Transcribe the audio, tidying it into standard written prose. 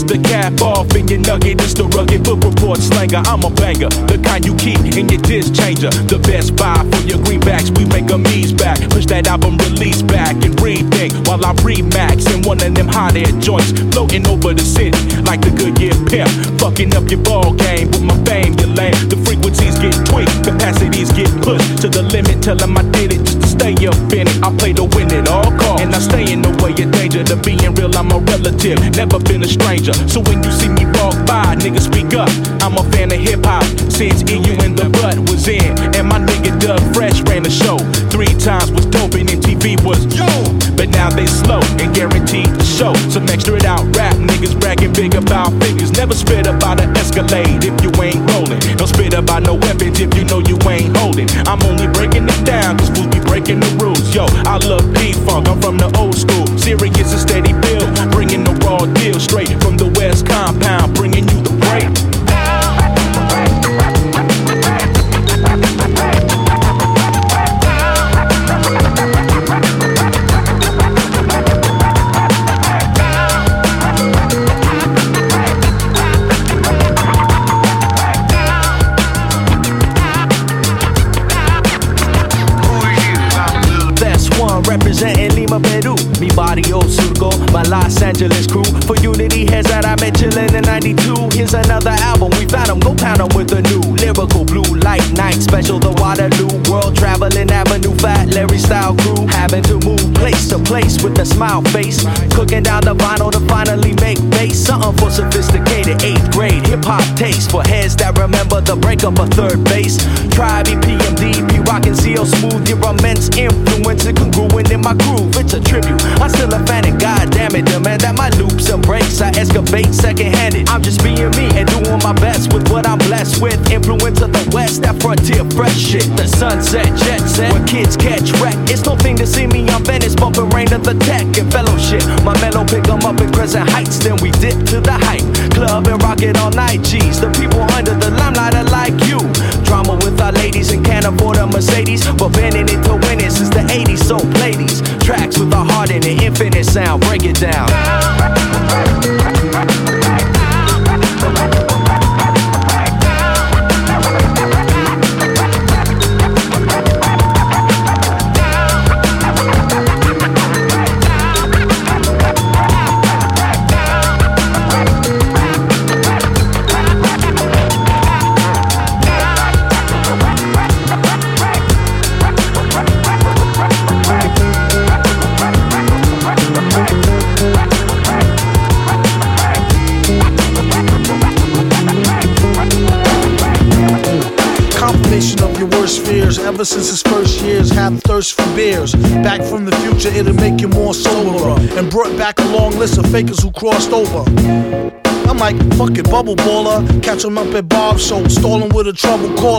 the cap off and your nugget. It's the rugged book report slanger. I'm a banger, the kind you keep in your disc changer. The best buy for your greenbacks. We make them ease back. Push that album release back and rethink while I remax in one of them hot air joints, floating over the city like the Goodyear pimp. Fucking up your ball game with my fame, you lame. The frequencies get tweaked, capacities get pushed to the limit. Tell them I did it just to stay up in it. I play to win at all costs, and I stay in the way of danger. To being real, I'm a relative, never been a stranger. So when you see me walk by, nigga, speak up. I'm a fan of hip hop since EU in the butt was in, and my nigga Doug Fresh ran the show. 3 times was dope and MTV was yo, but now they slow and guaranteed to show some extra out rap niggas bragging big about figures. Never spit about an Escalade if you ain't rolling. Don't spit about no weapons if you know you ain't holding. I'm only breaking it down cause fools be breaking the rules. Yo, I love P-Funk, I'm from the old school. Serious and steady build, bringing the raw deal straight from the West Compound, bringing you the break. Representing Lima, Peru, mi barrio surco, my Los Angeles crew. For unity heads that I met chillin' in 92. Here's another album, we found them, go pound them with a new lyrical blue light night special, the Waterloo world traveling avenue, fat Larry style crew. Having to move place to place with a smile face, cooking down the vinyl to finally make bass. Something for sophisticated 8th grade hip hop taste, for heads that remember the breakup of third base. Tribe, EPMD, P-Rockin' CO Smooth, your immense influence and congruent in my groove. It's a tribute, I'm still a fan, and goddamn it, demand that my loops and breaks I excavate second-handed. I'm just being me and doing my best with what I'm blessed with. Influence of the West, that frontier fresh shit. The sunset, jet set, where kids catch wreck. It's no thing to see me on Venice, bumping rain of the tech and fellowship. My mellow pick 'em up in Crescent Heights, then we dip to the hype club and rock it all night. G's, the people under the limelight are like you. Drama with our ladies and can't afford a Mercedes, but bending it to win it since the 80s. So play these tracks with a heart in it, infinite sound, break it down. Ever since his first years, had a thirst for beers. Back from the future, it'll make you more soberer, and brought back a long list of fakers who crossed over. I'm like, fuck it, bubble baller. Catch him up at Bob's show, stalling with a trouble call.